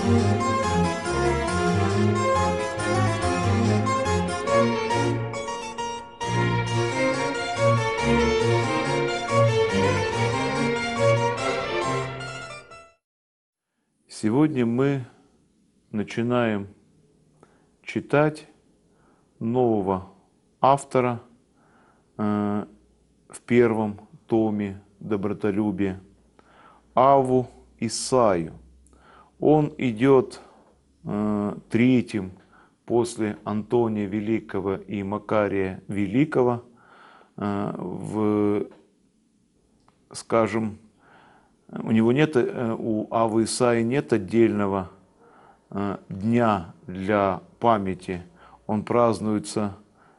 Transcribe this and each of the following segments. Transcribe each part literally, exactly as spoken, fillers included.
Сегодня мы начинаем читать нового автора э, в первом томе «Добротолюбие» Авву Исаию. Он идет э, третьим после Антония Великого и Макария Великого э, в, скажем, у него нет, у Аввы Исаии нет отдельного э, дня для памяти. Он празднуется,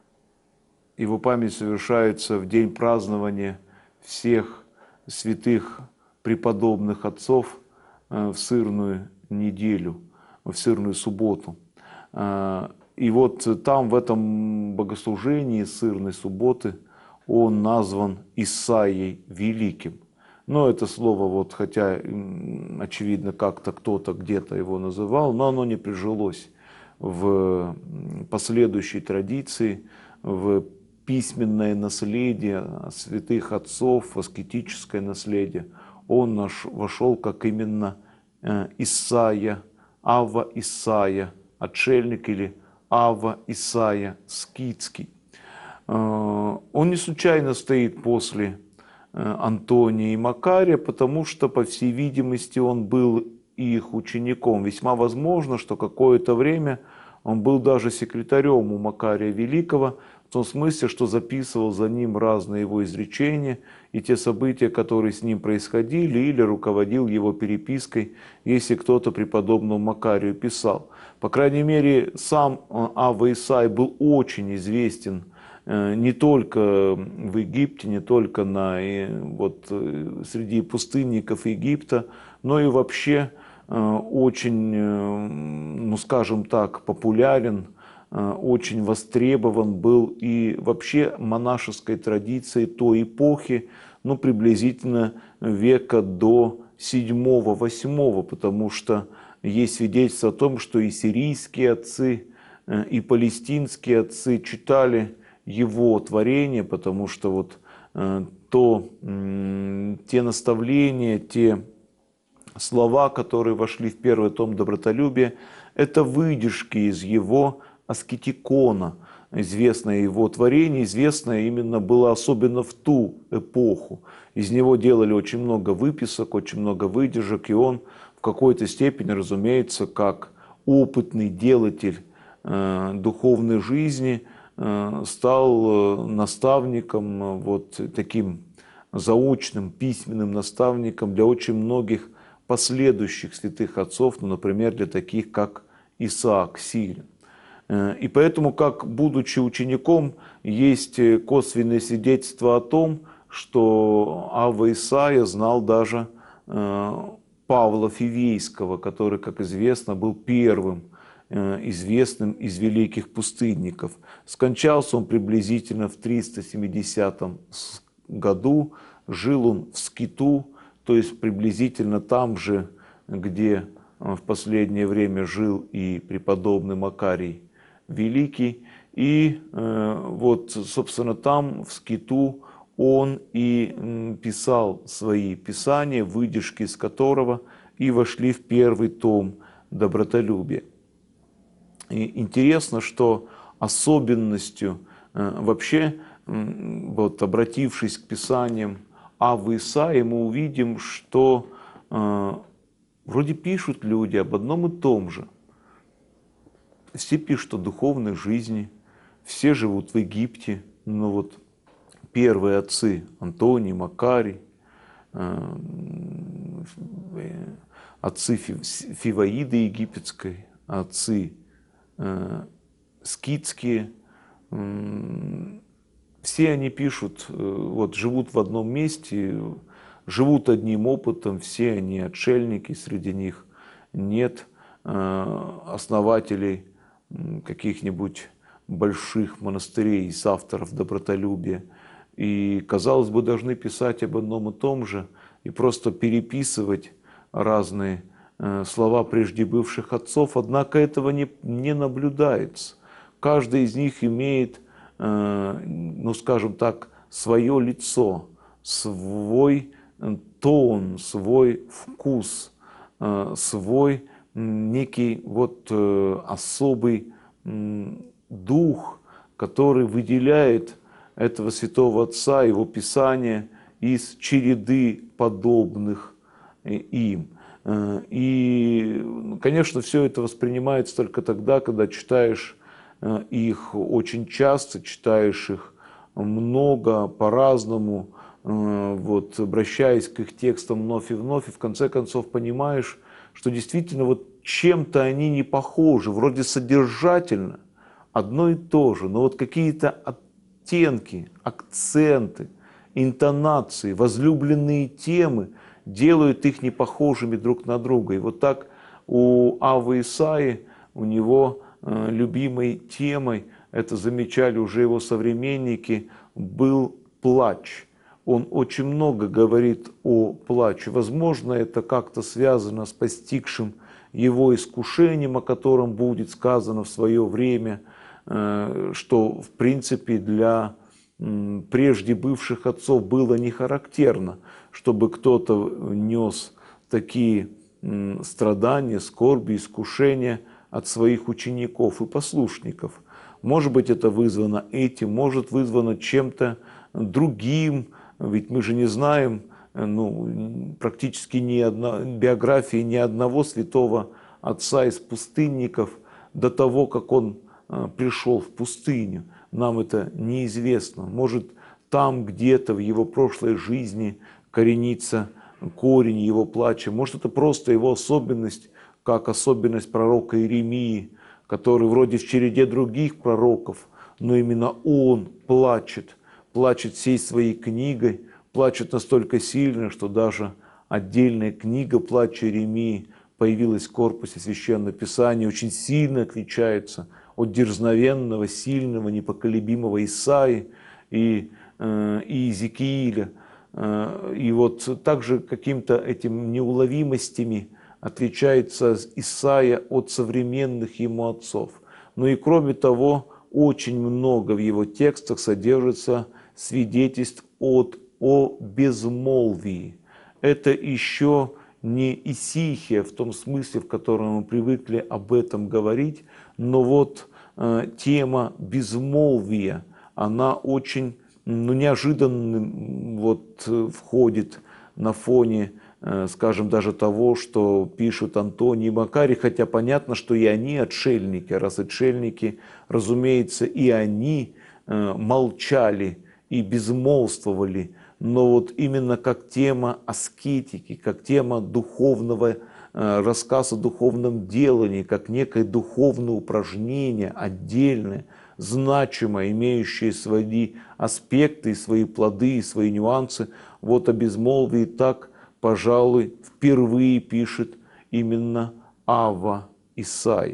его память совершается в день празднования всех святых преподобных отцов э, в сырную неделю, в сырную субботу. Э, и вот там, в этом богослужении сырной субботы, он назван Исаией Великим. Но это слово, вот, хотя, очевидно, как-то кто-то где-то его называл, но оно не прижилось в последующей традиции, в письменное наследие святых отцов, в аскетическое наследие. Он наш вошел как именно Исаия, Авва Исаия, отшельник, или Авва Исаия Скитский. Он не случайно стоит после Антония и Макария, потому что, по всей видимости, он был их учеником. Весьма возможно, что какое-то время он был даже секретарем у Макария Великого, в том смысле, что записывал за ним разные его изречения и те события, которые с ним происходили, или руководил его перепиской, если кто-то преподобному Макарию писал. По крайней мере, сам Авва Исаий был очень известен не только в Египте, не только на, вот, среди пустынников Египта, но и вообще очень, ну скажем так, популярен, очень востребован был и вообще монашеской традицией той эпохи, ну приблизительно века до седьмого-восьмого, потому что есть свидетельство о том, что и сирийские отцы, и палестинские отцы читали его творение, потому что вот э, то, э, те наставления, те слова, которые вошли в первый том «Добротолюбие», это выдержки из его аскетикона, известное его творение, известное именно было особенно в ту эпоху. Из него делали очень много выписок, очень много выдержек, и он в какой-то степени, разумеется, как опытный делатель э, духовной жизни, стал наставником, вот таким заочным письменным наставником для очень многих последующих святых отцов, ну, например, для таких, как Исаак Сирин. И поэтому, как будучи учеником, есть косвенное свидетельство о том, что Авва Исаия знал даже Павла Фивейского, который, как известно, был первым известным из великих пустынников. Скончался он приблизительно в триста семидесятом году, жил он в Скиту, то есть приблизительно там же, где в последнее время жил и преподобный Макарий Великий. И вот, собственно, там, в Скиту, он и писал свои писания, выдержки из которого и вошли в первый том «Добротолюбия». И интересно, что особенностью э, вообще, э, вот, обратившись к писаниям Аввы Исаии, мы увидим, что э, вроде пишут люди об одном и том же. Все пишут о духовной жизни, все живут в Египте, но вот первые отцы Антоний, Макарий, э, отцы Фиваиды египетской, отцы скитские, все они пишут, вот живут в одном месте, живут одним опытом, все они отшельники, среди них нет основателей каких-нибудь больших монастырей из авторов «Добротолюбия». И, казалось бы, должны писать об одном и том же, и просто переписывать разные слова прежде бывших отцов, однако этого не, не наблюдается. Каждый из них имеет, ну скажем так, свое лицо, свой тон, свой вкус, свой некий вот особый дух, который выделяет этого святого отца, его писания из череды подобных им. И, конечно, все это воспринимается только тогда, когда читаешь их очень часто, читаешь их много, по-разному, вот, обращаясь к их текстам вновь и вновь, и в конце концов понимаешь, что действительно вот чем-то они не похожи, вроде содержательно одно и то же, но вот какие-то оттенки, акценты, интонации, возлюбленные темы делают их не похожими друг на друга. И вот так у Аввы Исаии, у него э, любимой темой, это замечали уже его современники, был плач. Он очень много говорит о плаче. Возможно, это как-то связано с постигшим его искушением, о котором будет сказано в свое время, э, что в принципе для прежде бывших отцов было не характерно, чтобы кто-то нес такие страдания, скорби, искушения от своих учеников и послушников. Может быть, это вызвано этим, может вызвано чем-то другим, ведь мы же не знаем ну, практически ни одна, биографии ни одного святого отца из пустынников до того, как он пришел в пустыню. Нам это неизвестно. Может, там где-то в его прошлой жизни коренится корень его плача. Может, это просто его особенность, как особенность пророка Иеремии, который вроде в череде других пророков, но именно он плачет, плачет всей своей книгой, плачет настолько сильно, что даже отдельная книга плача Иеремии появилась в корпусе Священного Писания, очень сильно отличается от дерзновенного, сильного, непоколебимого Исаии и, э, и Иезекииля. Э, и вот также каким-то этим неуловимостями отличается Исаия от современных ему отцов. Ну и кроме того, очень много в его текстах содержится свидетельств от, о безмолвии. Это еще не исихия в том смысле, в котором мы привыкли об этом говорить, но вот э, тема безмолвия, она очень ну, неожиданно вот, входит на фоне, э, скажем, даже того, что пишут Антоний и Макарий, хотя понятно, что и они отшельники, раз отшельники, разумеется, и они э, молчали и безмолвствовали, но вот именно как тема аскетики, как тема духовного рассказ о духовном делании, как некое духовное упражнение, отдельное, значимое, имеющее свои аспекты, свои плоды, и свои нюансы. Вот о безмолвии так, пожалуй, впервые пишет именно Авва Исаия.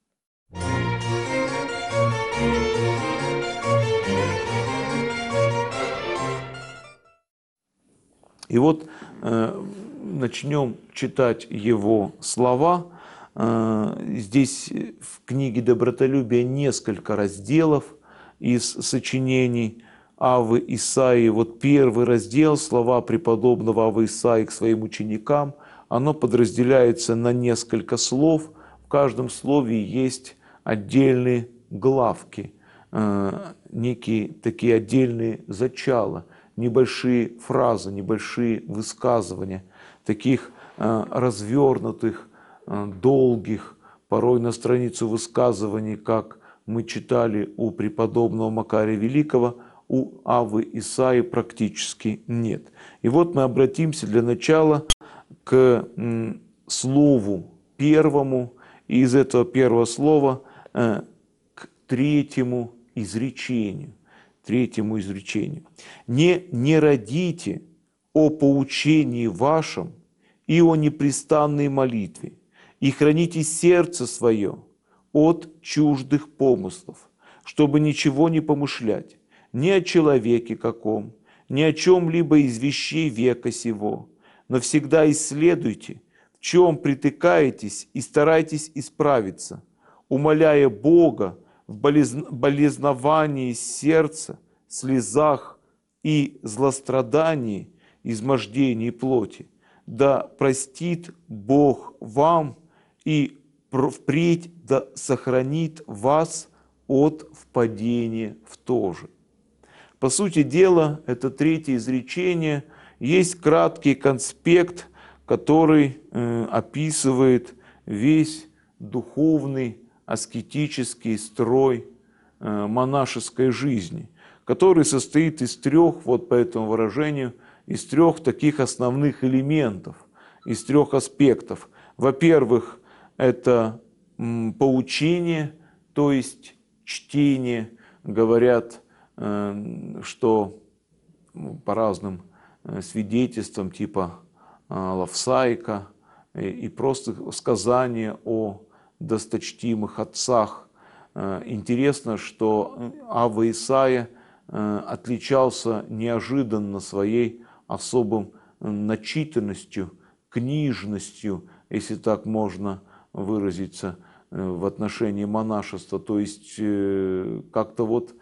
И вот э, начнем читать его слова. Э, здесь в книге «Добротолюбие» несколько разделов из сочинений Аввы Исаии. Вот первый раздел, слова преподобного Аввы Исаии к своим ученикам, оно подразделяется на несколько слов. В каждом слове есть отдельные главки, э, некие такие отдельные зачала, небольшие фразы, небольшие высказывания, таких э, развернутых, э, долгих, порой на страницу высказываний, как мы читали у преподобного Макария Великого, у Аввы Исаии практически нет. И вот мы обратимся для начала к м, слову первому, и из этого первого слова э, к третьему изречению. Третьему изречению. «Не, не родите о поучении вашем и о непрестанной молитве, и храните сердце свое от чуждых помыслов, чтобы ничего не помышлять, ни о человеке каком, ни о чем-либо из вещей века сего, но всегда исследуйте, в в чем притыкаетесь, и старайтесь исправиться, умоляя Бога в болезновании сердца, слезах и злострадании, измождении плоти. Да простит Бог вам и впредь да сохранит вас от впадения в то же. По сути дела, это третье изречение, есть краткий конспект, который э, описывает весь духовный, аскетический строй э, монашеской жизни, который состоит из трех, вот по этому выражению, из трех таких основных элементов, из трех аспектов. Во-первых, это м, поучение, то есть чтение. Говорят, э, что по разным э, свидетельствам типа э, Лавсайка и, и просто сказания о досточтимых отцах. Э, интересно, что Авва Исаия э, отличался неожиданно своей особым начитанностью, книжностью, если так можно выразиться, в отношении монашества. То есть как-то вот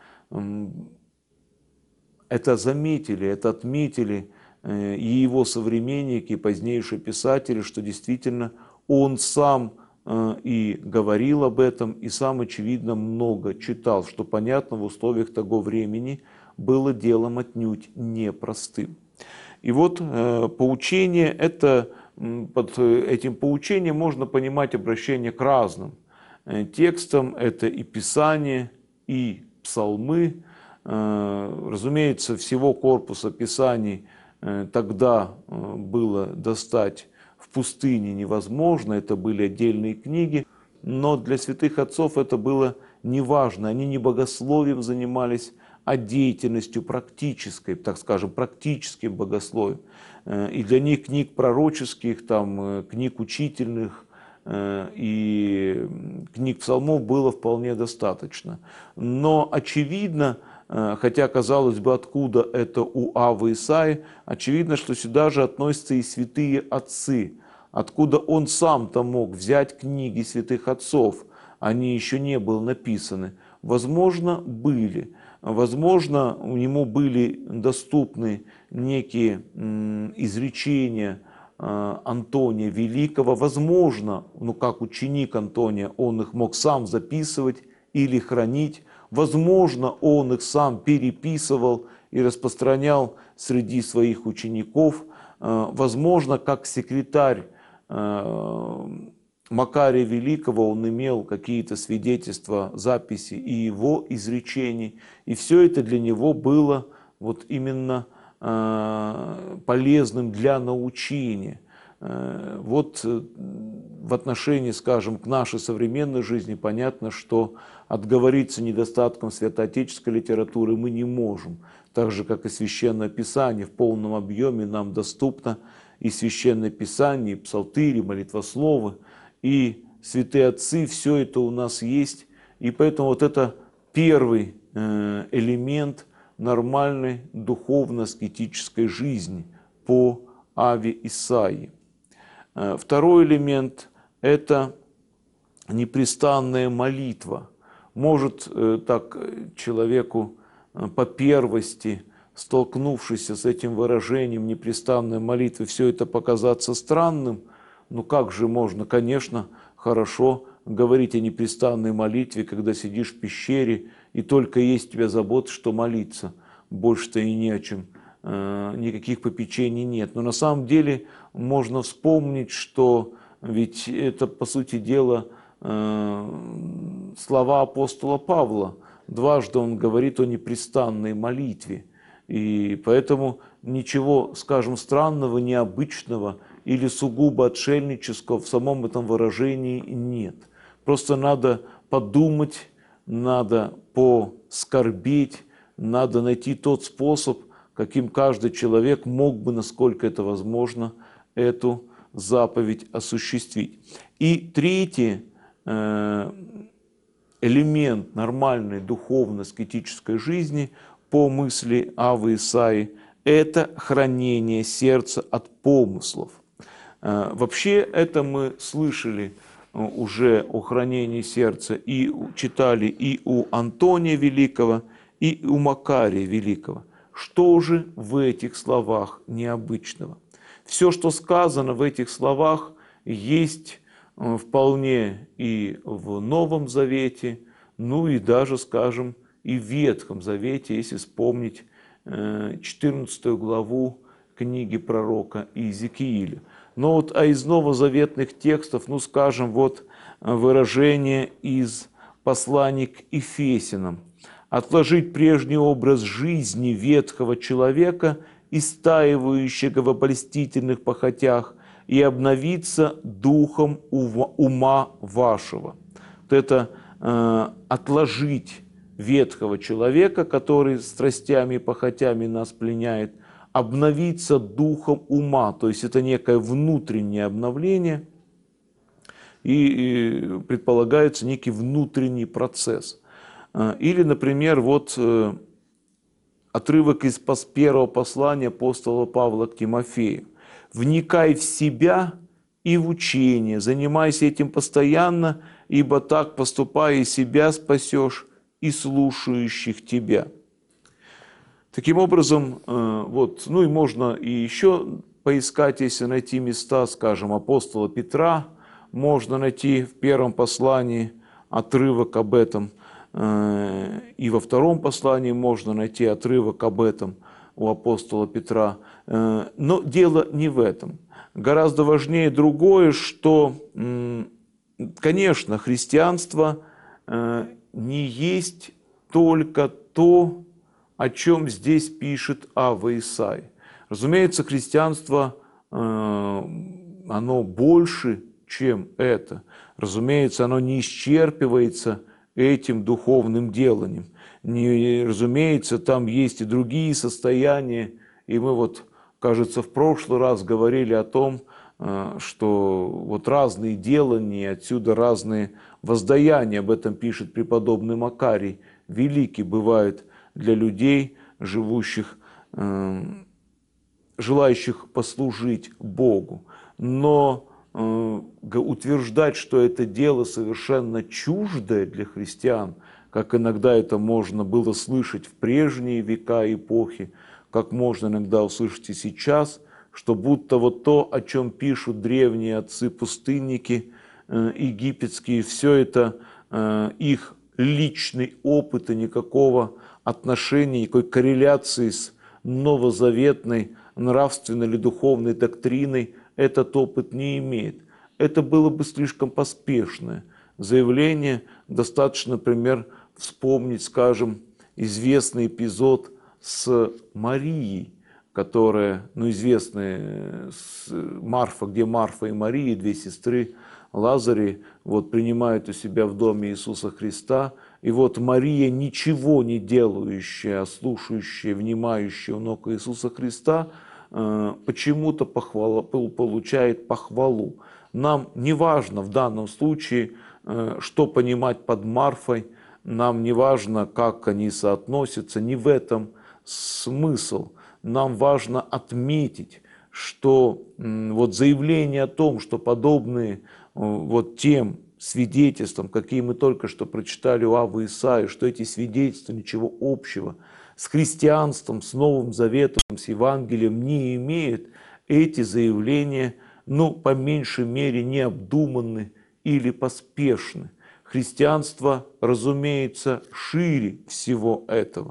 это заметили, это отметили и его современники, и позднейшие писатели, что действительно он сам и говорил об этом, и сам, очевидно, много читал, что, понятно, в условиях того времени было делом отнюдь непростым. И вот поучение – это под этим поучением можно понимать обращение к разным текстам. Это и Писание, и псалмы. Разумеется, всего корпуса Писаний тогда было достать в пустыне невозможно. Это были отдельные книги. Но для святых отцов это было неважно. Они не богословием занимались, а деятельностью практической, так скажем, практическим богословием. И для них книг пророческих, там, книг учительных и книг псалмов было вполне достаточно. Но очевидно, хотя, казалось бы, откуда это у Аввы Исаии, очевидно, что сюда же относятся и святые отцы. Откуда он сам-то мог взять книги святых отцов? Они еще не были написаны. Возможно, были. Возможно, у него были доступны некие изречения Антония Великого. Возможно, ну как ученик Антония, он их мог сам записывать или хранить. Возможно, он их сам переписывал и распространял среди своих учеников. Возможно, как секретарь Макария Великого, он имел какие-то свидетельства, записи и его изречений. И все это для него было вот именно э, полезным для научения. Э, вот в отношении, скажем, к нашей современной жизни понятно, что отговориться недостатком святоотеческой литературы мы не можем. Так же, как и Священное Писание в полном объеме нам доступно и Священное Писание, и псалтыри, и молитвословы. И святые отцы, все это у нас есть. И поэтому вот это первый элемент нормальной духовно-аскетической жизни по Авве Исаии. Второй элемент – это непрестанная молитва. Может так человеку по первости, столкнувшись с этим выражением непрестанной молитвы, все это показаться странным. Ну как же можно, конечно, хорошо говорить о непрестанной молитве, когда сидишь в пещере, и только есть у тебя забота, что молиться. Больше-то и не о чем, никаких попечений нет. Но на самом деле можно вспомнить, что ведь это, по сути дела, слова апостола Павла. Дважды он говорит о непрестанной молитве. И поэтому ничего, скажем, странного, необычного или сугубо отшельнического в самом этом выражении нет. Просто надо подумать, надо поскорбеть, надо найти тот способ, каким каждый человек мог бы, насколько это возможно, эту заповедь осуществить. И третий элемент нормальной духовно-аскетической жизни по мысли Аввы Исаии – это хранение сердца от помыслов. Вообще это мы слышали уже о хранении сердца и читали и у Антония Великого, и у Макария Великого. Что же в этих словах необычного? Все, что сказано в этих словах, есть вполне и в Новом Завете, ну и даже, скажем, и в Ветхом Завете, если вспомнить четырнадцатую главу книги пророка Иезекииля. Но вот а из новозаветных текстов, ну скажем, вот выражение из послания к Ефесянам. «Отложить прежний образ жизни ветхого человека, истаивающего в обольстительных похотях, и обновиться духом ума вашего». Вот это э, отложить ветхого человека, который страстями и похотями нас пленяет, обновиться духом ума, то есть это некое внутреннее обновление, и предполагается некий внутренний процесс. Или, например, вот отрывок из первого послания апостола Павла к Тимофею. «Вникай в себя и в учение, занимайся этим постоянно, ибо так, поступая, и себя спасешь, и слушающих тебя». Таким образом, вот, ну и можно и еще поискать, если найти места, скажем, апостола Петра, можно найти в первом послании отрывок об этом, и во втором послании можно найти отрывок об этом у апостола Петра. Но дело не в этом. Гораздо важнее другое, что, конечно, христианство не есть только то, о чем здесь пишет Ава Исаия. Разумеется, христианство, оно больше, чем это. Разумеется, оно не исчерпывается этим духовным деланием. Не, разумеется, там есть и другие состояния. И мы вот, кажется, в прошлый раз говорили о том, что вот разные делания, отсюда разные воздаяния. Об этом пишет преподобный Макарий. Велики бывают для людей, живущих, желающих послужить Богу. Но утверждать, что это дело совершенно чуждое для христиан, как иногда это можно было слышать в прежние века и эпохи, как можно иногда услышать и сейчас, что будто вот то, о чем пишут древние отцы-пустынники египетские, все это их личный опыт и никакого отношения, никакой корреляции с новозаветной нравственной или духовной доктриной этот опыт не имеет. Это было бы слишком поспешное заявление. Достаточно, например, вспомнить, скажем, известный эпизод с Марией, которая, ну, известная Марфа, где Марфа и Мария, две сестры Лазари, вот, принимают у себя в доме Иисуса Христа. И вот Мария, ничего не делающая, а слушающая, внимающая у ног Иисуса Христа, почему-то похвала, получает похвалу. Нам не важно в данном случае, что понимать под Марфой, нам не важно, как они соотносятся, не в этом смысл. Нам важно отметить, что вот заявление о том, что подобные вот тем свидетельствам, какие мы только что прочитали у Авы Исаии, что эти свидетельства ничего общего с христианством, с Новым Заветом, с Евангелием не имеют, эти заявления, ну, по меньшей мере, необдуманны или поспешны. Христианство, разумеется, шире всего этого,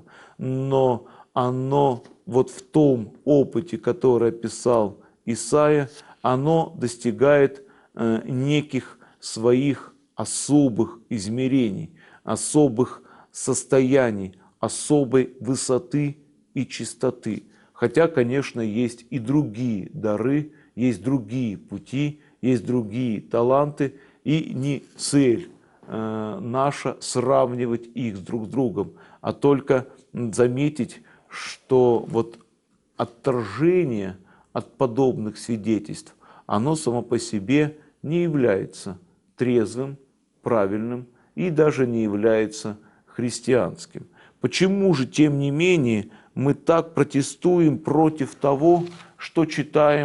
но оно вот в том опыте, который описал Исаия, оно достигает э, неких своих особых измерений, особых состояний, особой высоты и чистоты. Хотя, конечно, есть и другие дары, есть другие пути, есть другие таланты, и не цель э, наша сравнивать их друг с другом, а только заметить, что вот отторжение от подобных свидетельств, оно само по себе не является трезвым, правильным и даже не является христианским. Почему же, тем не менее, мы так протестуем против того, что читаем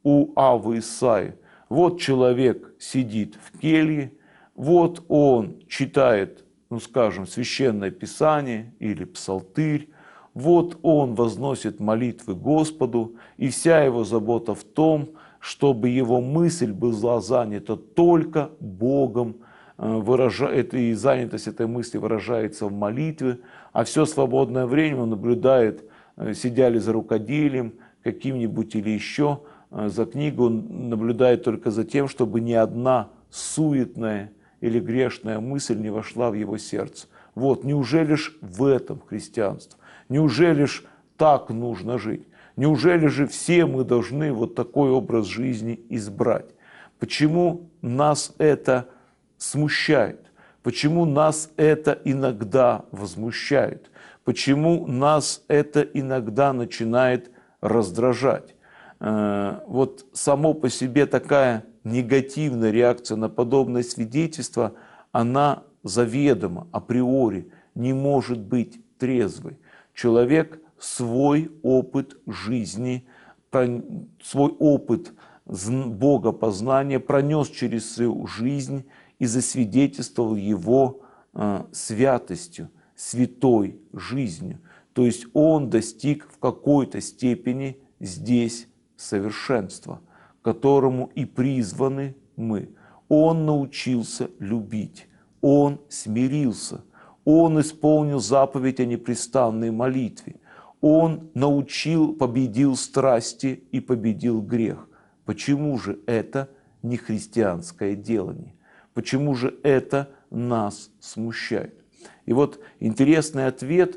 у Авы Исаии. Вот человек сидит в келье, вот он читает, ну скажем, Священное Писание или Псалтырь, вот он возносит молитвы Господу, и вся его забота в том, чтобы его мысль была занята только Богом, выражает, и занятость этой мысли выражается в молитве, а все свободное время он наблюдает, сидя ли за рукоделием каким-нибудь или еще, за книгу, он наблюдает только за тем, чтобы ни одна суетная или грешная мысль не вошла в его сердце. Вот, неужели ж в этом христианство? Неужели ж так нужно жить? Неужели же все мы должны вот такой образ жизни избрать? Почему нас это смущает? Почему нас это иногда возмущает? Почему нас это иногда начинает раздражать? Вот само по себе такая негативная реакция на подобное свидетельство, она заведомо, априори не может быть трезвой. Человек свой опыт жизни, свой опыт богопознания пронес через свою жизнь и засвидетельствовал его святостью, святой жизнью. То есть он достиг в какой-то степени здесь совершенства, к которому и призваны мы. Он научился любить, он смирился, он исполнил заповедь о непрестанной молитве, он научил, победил страсти и победил грех. Почему же это не христианское делание? Почему же это нас смущает? И вот интересный ответ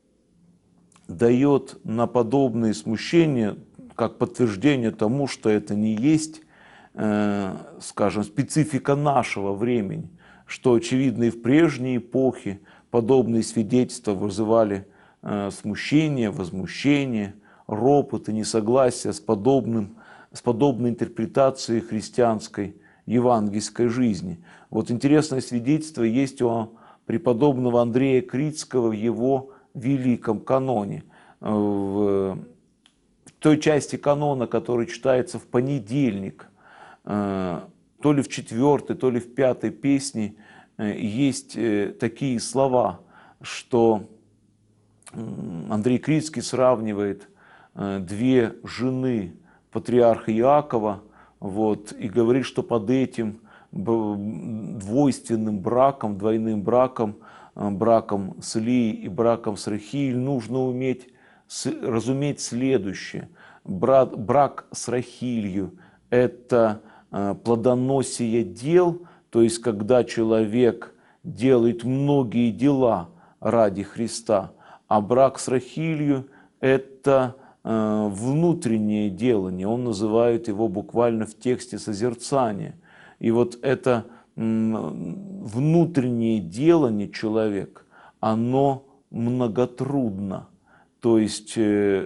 дает на подобные смущения, как подтверждение тому, что это не есть, э, скажем, специфика нашего времени, что, очевидно, и в прежней эпохе подобные свидетельства вызывали э, смущение, возмущение, ропот и несогласие с, подобным, с подобной интерпретацией христианской евангельской жизни. Вот интересное свидетельство есть у преподобного Андрея Критского в его великом каноне. В той части канона, который читается в понедельник, то ли в четвертой, то ли в пятой песне, есть такие слова, что Андрей Критский сравнивает две жены патриарха Иакова, вот, и говорит, что под этим двойственным браком, двойным браком, браком с Лией и браком с Рахиль нужно уметь разуметь следующее. Брак, брак с Рахилью – это плодоносие дел, то есть когда человек делает многие дела ради Христа, а брак с Рахилью – это внутреннее делание, он называет его буквально в тексте созерцание. И вот это внутреннее делание человека, оно многотрудно. То есть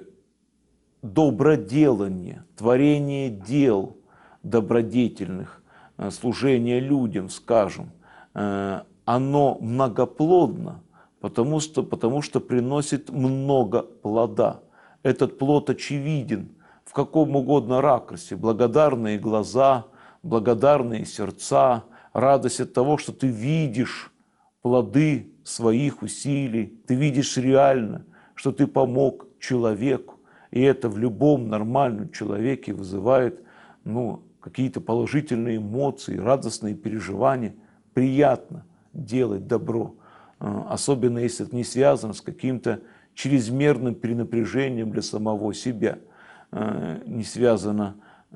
доброделание, творение дел добродетельных, служение людям, скажем, оно многоплодно, потому что, потому что приносит много плода. Этот плод очевиден в каком угодно ракурсе. Благодарные глаза, благодарные сердца, радость от того, что ты видишь плоды своих усилий, ты видишь реально, что ты помог человеку. И это в любом нормальном человеке вызывает ну, какие-то положительные эмоции, радостные переживания. Приятно делать добро, особенно если это не связано с каким-то чрезмерным перенапряжением для самого себя, не связано,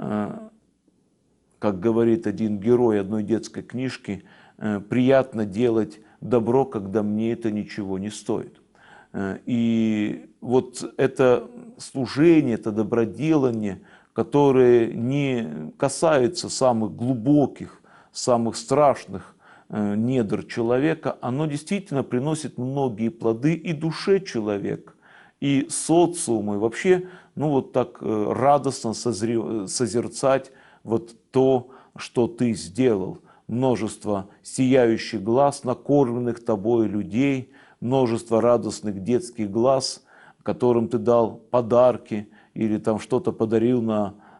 как говорит один герой одной детской книжки, приятно делать добро, когда мне это ничего не стоит. И вот это служение, это доброделание, которое не касается самых глубоких, самых страшных недр человека, оно действительно приносит многие плоды и душе человека, и социуму, и вообще, ну вот так радостно созре... созерцать вот то, что ты сделал. Множество сияющих глаз, накормленных тобой людей, множество радостных детских глаз, которым ты дал подарки или там что-то подарил на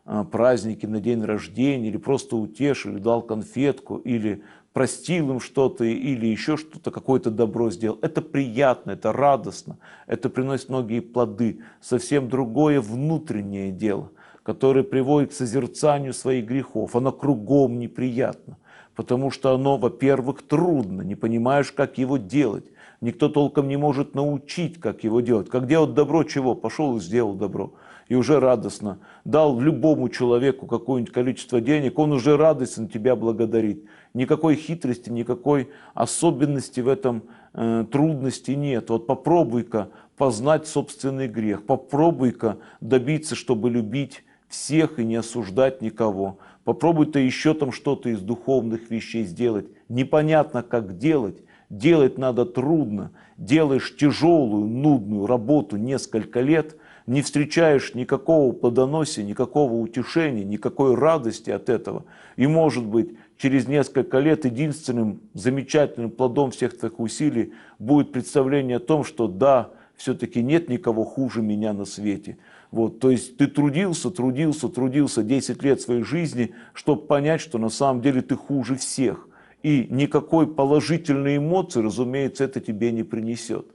праздники, на день рождения, или просто утешил, или дал конфетку, или простил им что-то, или еще что-то, какое-то добро сделал. Это приятно, это радостно, это приносит многие плоды. Совсем другое внутреннее дело, которое приводит к созерцанию своих грехов. Оно кругом неприятно, потому что оно, во-первых, трудно, не понимаешь, как его делать. Никто толком не может научить, как его делать. Как делать добро, чего? Пошел и сделал добро. И уже радостно. Дал любому человеку какое-нибудь количество денег, он уже радостно тебя благодарит. Никакой хитрости, никакой особенности в этом э, трудности нет. Вот попробуй-ка познать собственный грех. Попробуй-ка добиться, чтобы любить всех и не осуждать никого. Попробуй-то еще там что-то из духовных вещей сделать. Непонятно, как делать. Делать надо трудно. Делаешь тяжелую, нудную работу несколько лет, не встречаешь никакого плодоносия, никакого утешения, никакой радости от этого. И, может быть, через несколько лет единственным замечательным плодом всех твоих усилий будет представление о том, что да, все-таки нет никого хуже меня на свете. Вот, то есть ты трудился, трудился, трудился десять лет своей жизни, чтобы понять, что на самом деле ты хуже всех. И никакой положительной эмоции, разумеется, это тебе не принесет.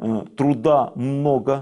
Труда много,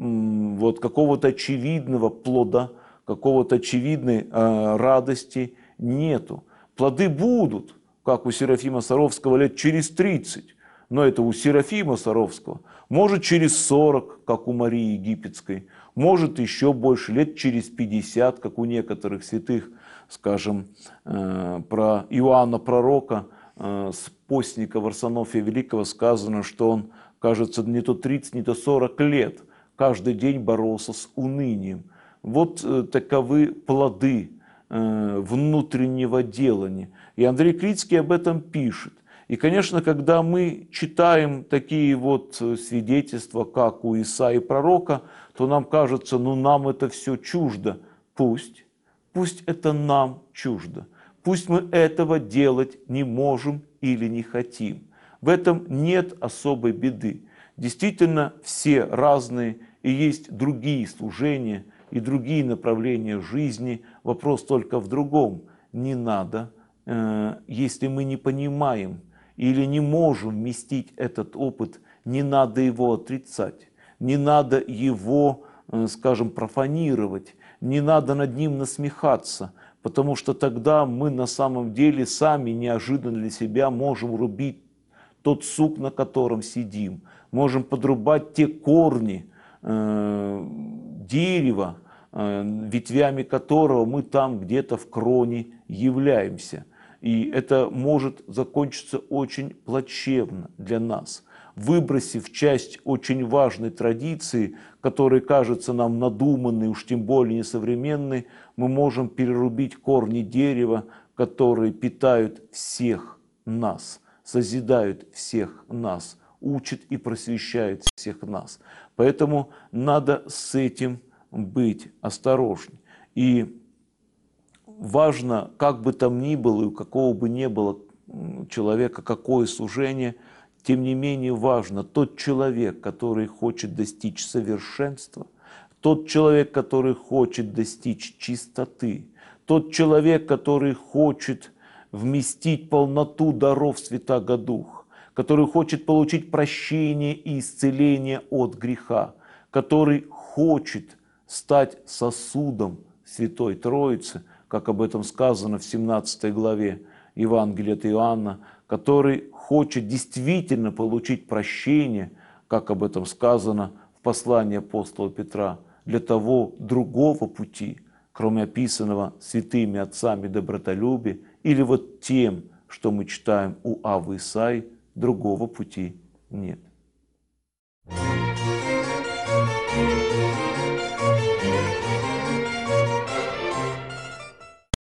вот какого-то очевидного плода, какого-то очевидной э, радости нету. Плоды будут, как у Серафима Саровского, лет через тридцать, но это у Серафима Саровского. Может через сорок, как у Марии Египетской, может еще больше, лет через пятьдесят, как у некоторых святых, скажем, э, про Иоанна Пророка, э, с постника Варсонофия Великого сказано, что он, кажется, не то тридцать, не то сорок лет каждый день боролся с унынием. Вот э, таковы плоды э, внутреннего делания. И Андрей Крицкий об этом пишет. И, конечно, когда мы читаем такие вот свидетельства, как у Исаии пророка, то нам кажется, ну нам это все чуждо. Пусть, пусть это нам чуждо. Пусть мы этого делать не можем или не хотим. В этом нет особой беды. Действительно, все разные, и есть другие служения, и другие направления жизни. Вопрос только в другом. Не надо, э, если мы не понимаем или не можем вместить этот опыт, не надо его отрицать, не надо его, э, скажем, профанировать, не надо над ним насмехаться, потому что тогда мы на самом деле сами неожиданно для себя можем рубить тот сук, на котором сидим, можем подрубать те корни э, дерева, э, ветвями которого мы там где-то в кроне являемся. И это может закончиться очень плачевно для нас. Выбросив часть очень важной традиции, которая кажется нам надуманной, уж тем более несовременной, мы можем перерубить корни дерева, которые питают всех нас, созидают всех нас, учат и просвещают всех нас. Поэтому надо с этим быть осторожней. И важно, как бы там ни было, и у какого бы ни было человека, какое служение, тем не менее важно, тот человек, который хочет достичь совершенства, тот человек, который хочет достичь чистоты, тот человек, который хочет вместить полноту даров Святаго Духа, который хочет получить прощение и исцеление от греха, который хочет стать сосудом Святой Троицы, как об этом сказано в семнадцатой главе Евангелия от Иоанна, который хочет действительно получить прощение, как об этом сказано в послании апостола Петра, для того другого пути, кроме описанного святыми отцами добротолюбия, или вот тем, что мы читаем у Аввы Исаии, другого пути нет.